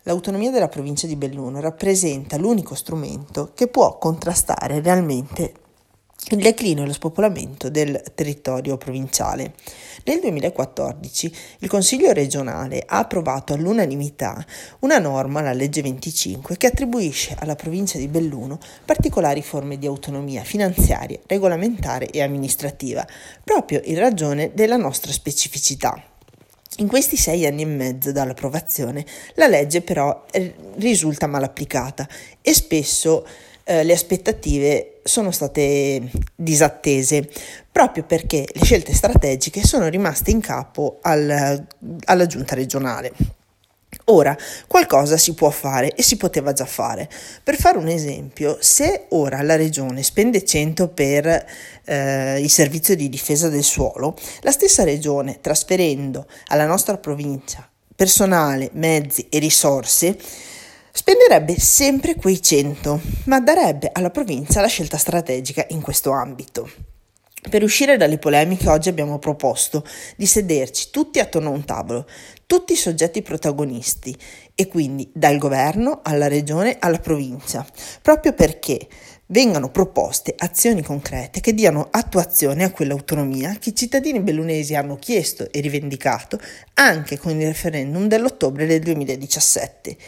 l'autonomia della provincia di Belluno rappresenta l'unico strumento che può contrastare realmente il declino e lo spopolamento del territorio provinciale. Nel 2014 il Consiglio regionale ha approvato all'unanimità una norma, la legge 25, che attribuisce alla provincia di Belluno particolari forme di autonomia finanziaria, regolamentare e amministrativa, proprio in ragione della nostra specificità. In questi 6 anni e mezzo dall'approvazione, la legge però risulta mal applicata e spesso le aspettative sono state disattese, proprio perché le scelte strategiche sono rimaste in capo alla giunta regionale. Ora, qualcosa si può fare e si poteva già fare. Per fare un esempio, se ora la regione spende 100 per il servizio di difesa del suolo, la stessa regione, trasferendo alla nostra provincia personale, mezzi e risorse, spenderebbe sempre quei 100, ma darebbe alla provincia la scelta strategica in questo ambito. Per uscire dalle polemiche oggi abbiamo proposto di sederci tutti attorno a un tavolo, tutti i soggetti protagonisti e quindi dal governo alla regione alla provincia, proprio perché vengano proposte azioni concrete che diano attuazione a quell'autonomia che i cittadini bellunesi hanno chiesto e rivendicato anche con il referendum dell'ottobre del 2017